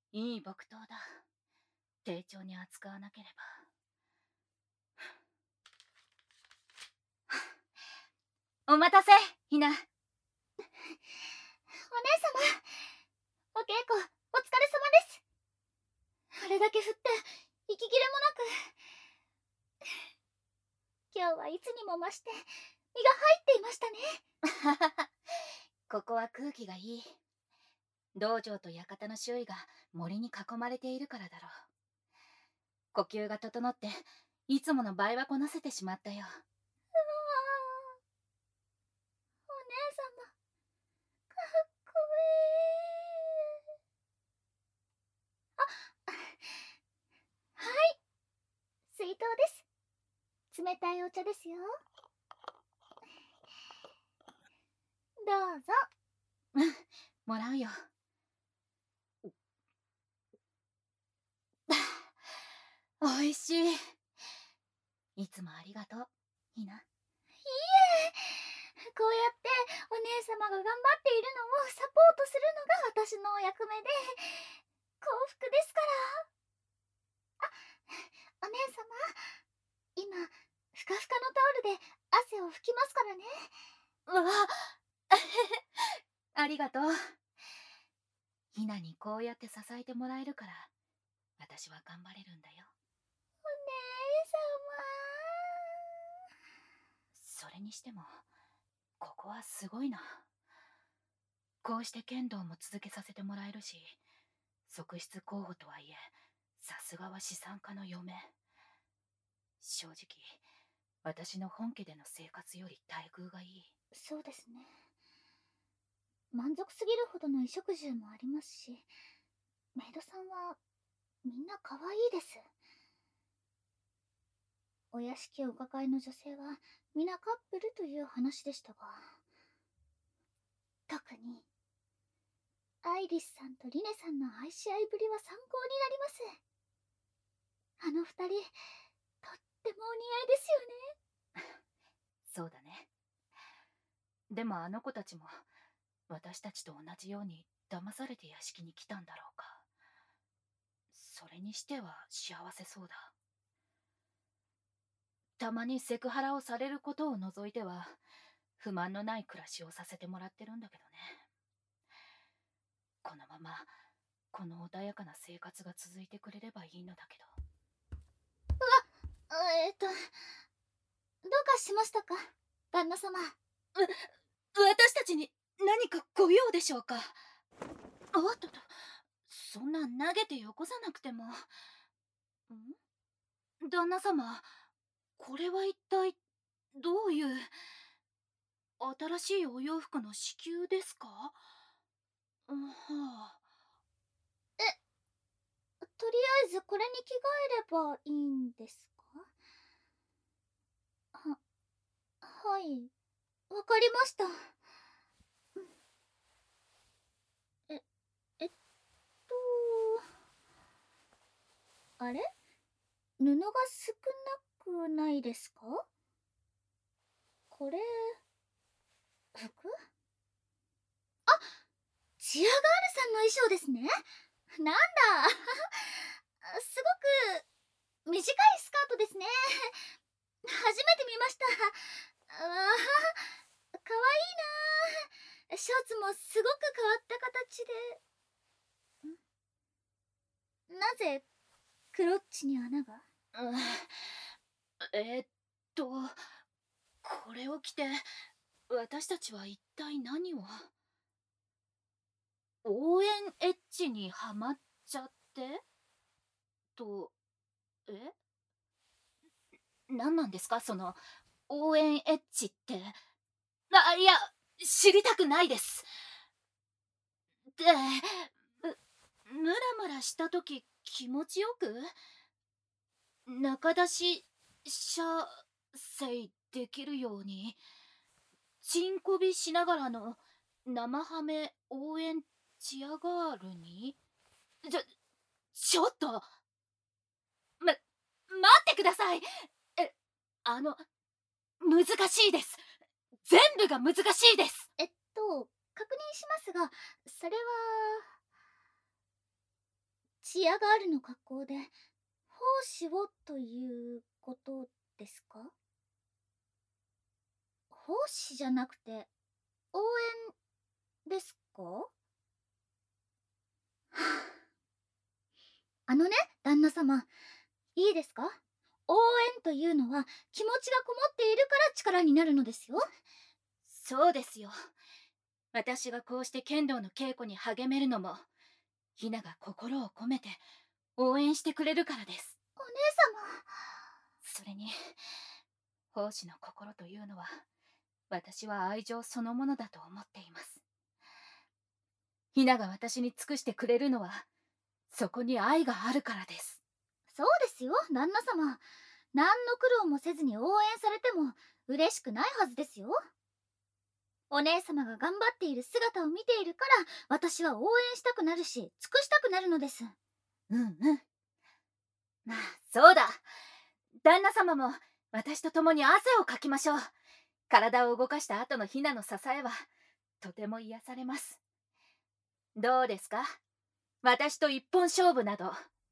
いい木刀だ。丁重に扱わなければ。お待たせ、ひな。お姉様、 お稽古、お疲れ様です。あれだけ振って、息切れもなく。今日はいつにも増して、身が入っていましたね。 ここは空気がいい。道場と館の周囲が森に囲まれているからだろう。呼吸が整って、いつもの倍はこなせてしまったよ。 お姉様、かっこいい。はい、水筒です。冷たいお茶ですよ。どうぞ。 もらうよ。おいしい。いつもありがとう、ひな。 いいえ、こうやってお姉様が頑張っているのをサポートするのが私の役目で、幸福ですから。お姉様、今ふかふかのタオルで汗を拭きますからね。 わありがとう。ひなにこうやって支えてもらえるから私は頑張れるんだよ。 お姉それにしてもここはすごいな。こうして剣道も続けさせてもらえるし、側室候補とはいえさすがは資産家の嫁。正直私の本家での生活より待遇がいい。 そうですね。満足すぎるほどの衣食住もありますし、メイドさんはみんな可愛いです。お屋敷をお抱えの女性は皆カップルという話でしたが、特にアイリスさんとリネさんの愛し合いぶりは参考になります。あの二人、とってもお似合いですよね。 そうだね。でもあの子たちも私たちと同じように騙されて屋敷に来たんだろうか。それにしては幸せそうだ。たまにセクハラをされることを除いては不満のない暮らしをさせてもらってるんだけどね。このままこの穏やかな生活が続いてくれればいいのだけど。 どうかしましたか、旦那様。 私たちに何かご用でしょうか。おっとと、そんな投げてよこさなくても。旦那様、これは一体どういう。新しいお洋服の支給ですか？はあ。 とりあえずこれに着替えればいいんですか？はい、わかりました。え、えっと、あれ？布が少なくないですか？これ、服？チアガールさんの衣装ですね。なんだすごく短いスカートですね。初めて見ました。かわいいな。ショーツもすごく変わった形で。なぜクロッチに穴が？ えーっと、これを着て私たちは一体何を。応援エッジにハマっちゃってと。え、何なんですかその応援エッジって。いや、知りたくないです。で、ムラムラした時気持ちよく中出し射精できるようにチンコビしながらの生ハメ応援チアガールに。ちょっと待ってください。あの難しいです。全部が難しいです。 確認しますが、それはチアガールの格好で奉仕をということですか？奉仕じゃなくて応援ですか？はあ、旦那様、いいですか？応援というのは気持ちがこもっているから力になるのですよ。 そうですよ。私がこうして剣道の稽古に励めるのも、ひなが心を込めて応援してくれるからです。 お姉それに、奉仕の心というのは、私は愛情そのものだと思っています。ひなが私に尽くしてくれるのは、そこに愛があるからです。 様、そうですよ、旦那様。何の苦労もせずに応援されても嬉しくないはずですよ。お姉様が頑張っている姿を見ているから私は応援したくなるし尽くしたくなるのです。 うんうん。まあ、そうだ。旦那様も私と共に汗をかきましょう。体を動かした後のひなの支えはとても癒されます。どうですか？私と一本勝負など。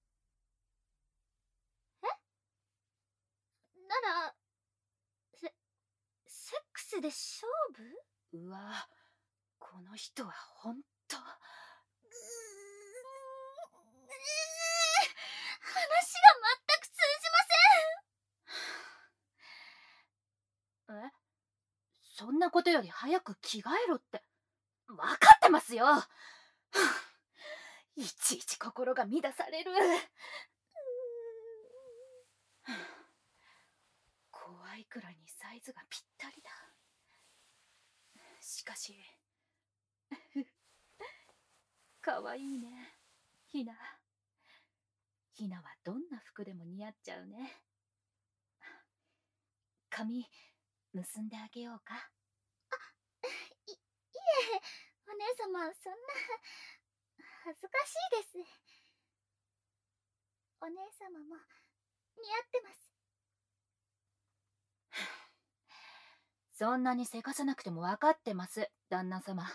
ならセックスで勝負？ うわ、この人はほんと。話が全く通じません。そんなことより早く着替えろって分かってますよ。いちいち心が乱される。怖いくらいにサイズがぴったりだ。しかしかわいいね、ひな。ひなはどんな服でも似合っちゃうね。髪結んであげようか？ いえ、お姉様、そんな恥ずかしいです。お姉様も似合ってます。 そんなにせかさなくても分かってます、旦那様。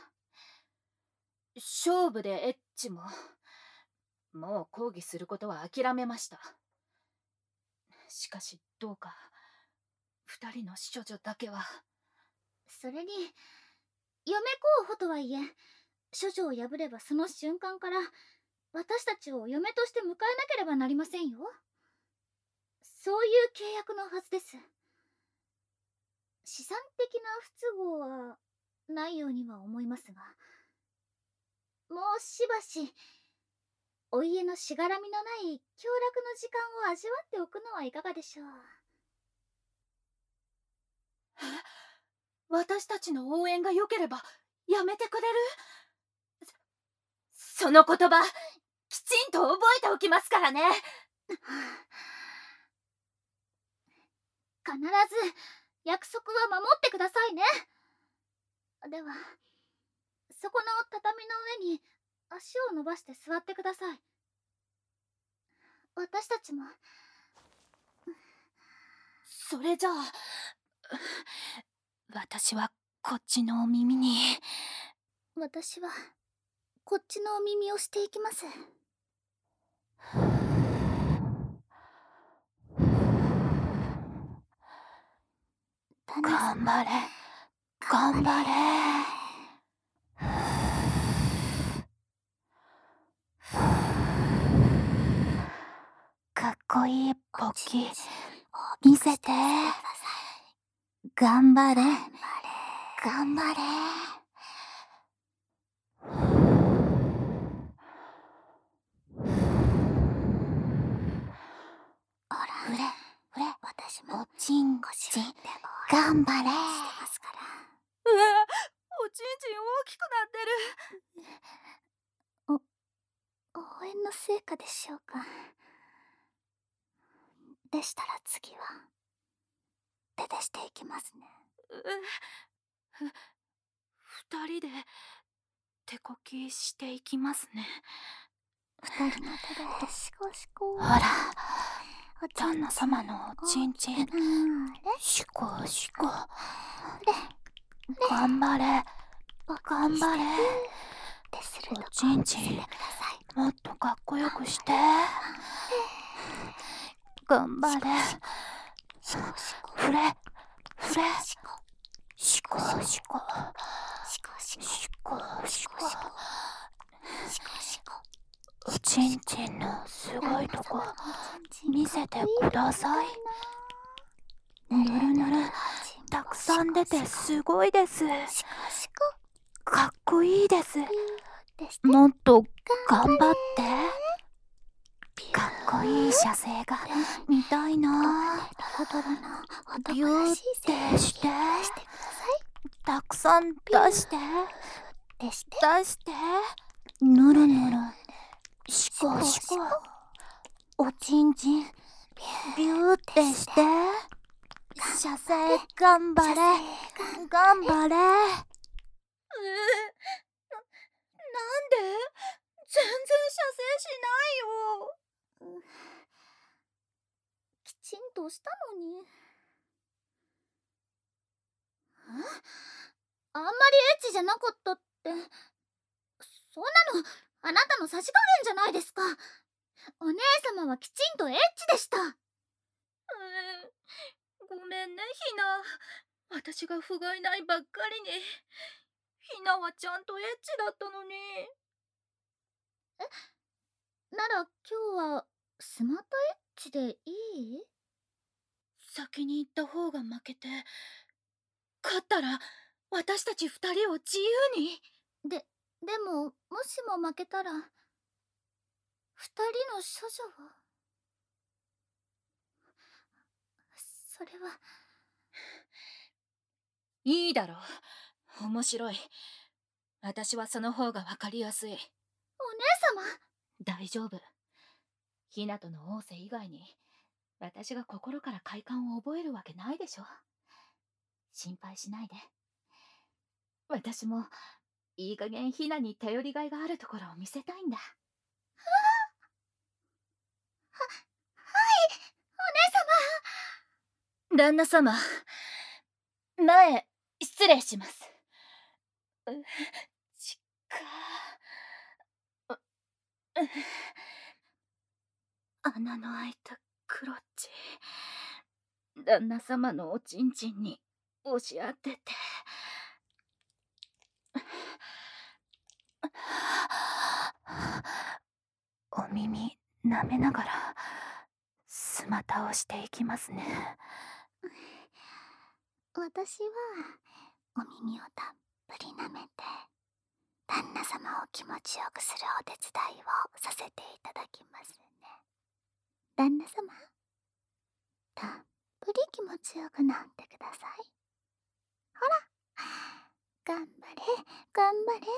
勝負でエッチももう抗議することは諦めました。しかしどうか二人の処女だけは。 それに嫁候補とはいえ処女を破ればその瞬間から私たちを嫁として迎えなければなりませんよ。そういう契約のはずです。資産的な不都合はないようには思いますが、もうしばしお家のしがらみのない享楽の時間を味わっておくのはいかがでしょう。 私たちの応援が良ければやめてくれる？その言葉きちんと覚えておきますからね。 必ず約束は守ってくださいね。ではそこの畳の上に足を伸ばして座ってください。私たちも。 それじゃあ私はこっちのお耳に。 私はこっちのお耳をしていきます。 頑張れ頑張れ。かっこいいポキ見せて。頑張れ頑張れ。 ほら、 ふれ私もおちんちん頑張れ。 してますから。 うわ、おちんちん大きくなってる。 応援の成果でしょうか。でしたら次は手でしていきますね。 二人で手こきしていきますね。 二人の手でシコシコ。 ほら、旦那様のおちんちんシコシコ。頑張れ頑張れ。おちんちんもっとかっこよくして。頑張れ。振れ振れ。シコシコおちんちんのすごいとこ見せてください。ぬるぬるたくさん出てすごいです。かっこいいです。もっと頑張って。かっこいい射精が見たいな。ビューってして。たくさん出して。出して。ぬるぬる。シコシコ。おちんちん。ビューってして。射精頑張れ。頑張れ。なんで？全然射精しないよ。 きちんとしたのに。あんまりエッチじゃなかったって。そんなのあなたのさじ加減じゃないですか。お姉様はきちんとエッチでした。 ごめんね、ひな。私が不甲斐ないばっかりに。ひなはちゃんとエッチだったのに。 なら今日はスマートエッチでいい？ 先に行った方が負けて、勝ったら私たち二人を自由に。 でももしも負けたら二人の処女は？それは。 いいだろう。面白い。私はその方がわかりやすい。 お姉様。 大丈夫。ひなとの仰せ以外に私が心から快感を覚えるわけないでしょ。心配しないで。私もいい加減ひなに頼りがいがあるところを見せたいんだ。はい、お姉様。旦那様、前失礼します。ちっか穴の開いたクロッチ、旦那様のおちんちんに押し当てて。お耳舐めながらスマタをしていきますね。 私はお耳をたっぷり舐めて旦那様を気持ちよくするお手伝いをさせていただきますね。旦那様、たっぷり気持ちよくなってください。ほら、頑張れ頑張れ。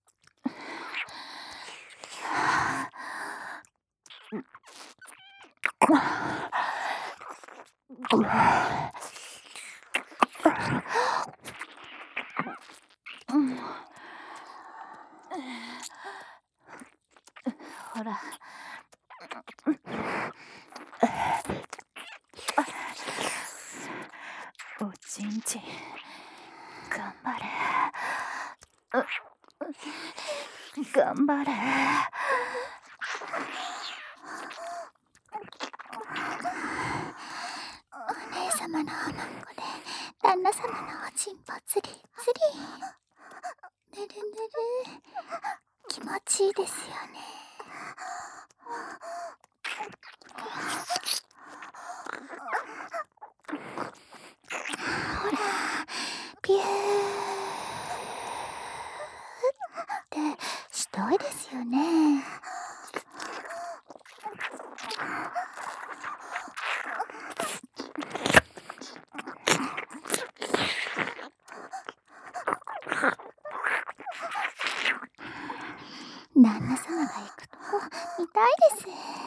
ほら。おちんちん頑張れ。頑張れ。 お姉様のおまんこで旦那様のおちんぽつりつり。ぬるぬる気持ちいいですよね。ほら、ビューってしたいですよね。旦那様が行くとこ見たいです。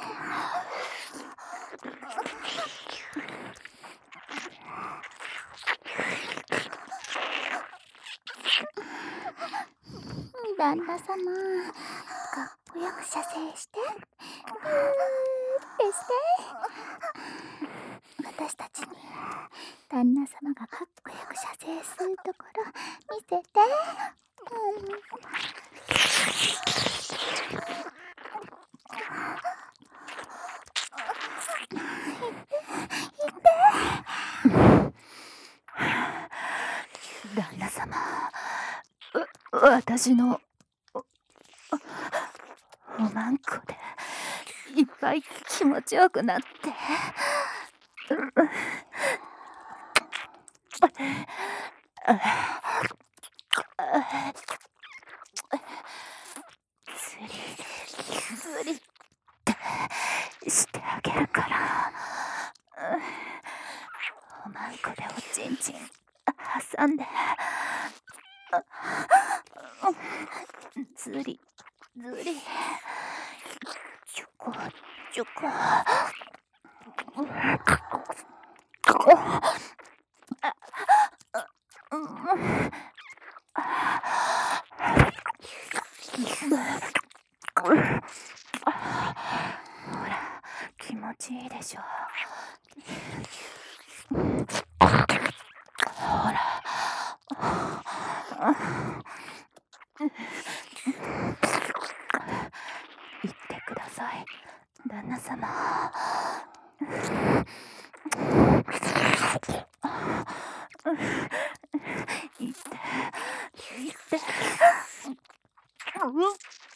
旦那様、かっこよく射精して、ってして。私たちに旦那様がかっこよく射精するところ見せて。 私のおまんこでいっぱい気持ちよくなって、ずりってしてあげるから、おまんこでおちんちん挟んで、ずりずりちょこちょこ、ほら気持ちいいでしょ。ほら言ってください、旦那様。言って言って。待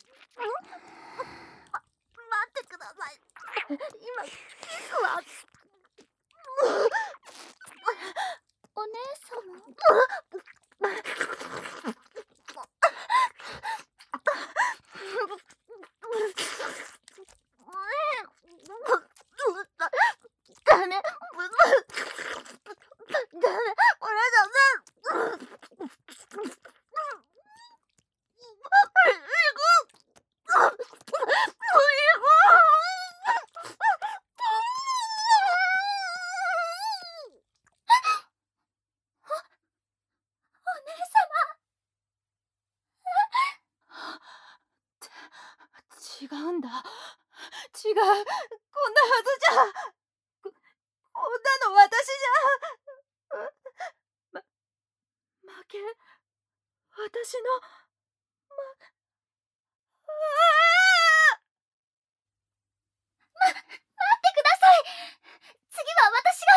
ってください。今キスはお姉様。 ダメ、これダメ。違うんだ。違う。こんなはずじゃ。こんなの私じゃ。負け。私の。 待ってください。次は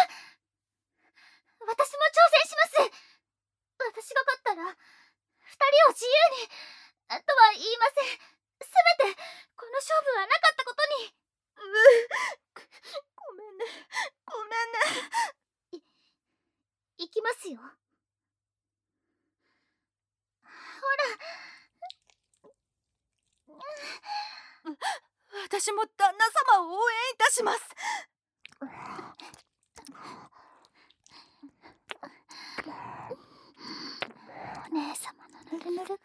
私も挑戦します。私が勝ったら2人を自由にとは言いません。せめてこの勝負はなかったことに。 ごめんね、ごめんね。 いきますよ。ほら。 私も旦那様を応援いたします。 お姉様のぬるぬるが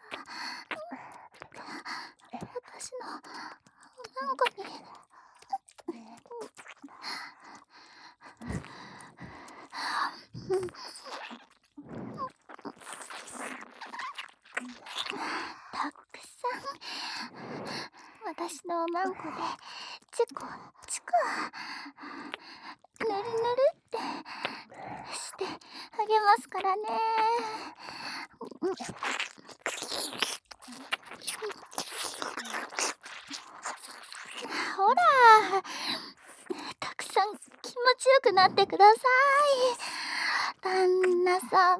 私のおまんこに。たくさん私のおまんこでチコチコぬるぬるってしてあげますからね。ほら、たくさん気持ちよくなってください、旦那様。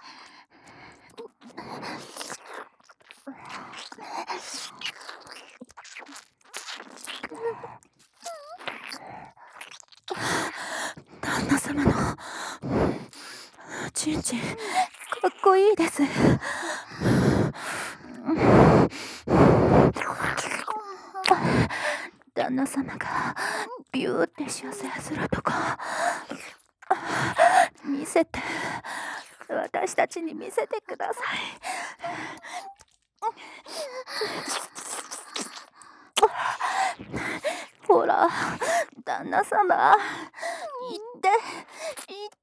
旦那様のちんちんかっこいいです。旦那様がビューって射精するとこ見せて、私たちに見せてください。ほら旦那様、言って言って。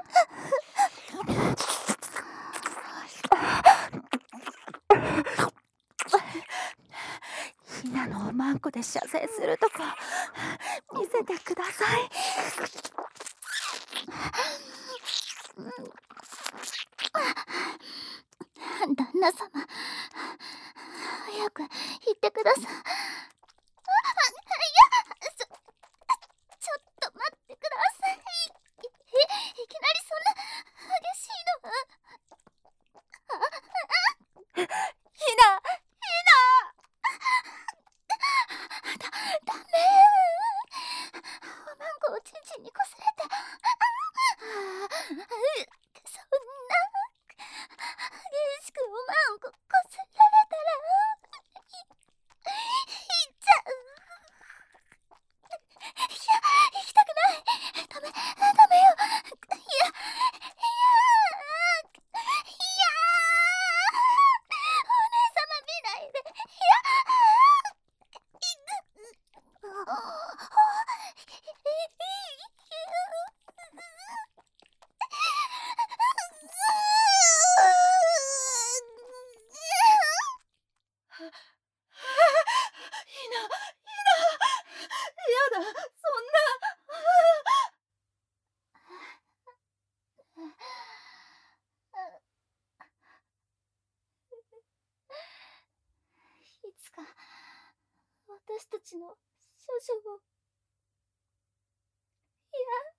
ひなのおまんこで射精するとこ見せてください。 旦那様、早く言ってください。ちょっと待ってください。いきなりそんな激しいのは。 ひな、やだ、そんいつか私たちの処女を、いや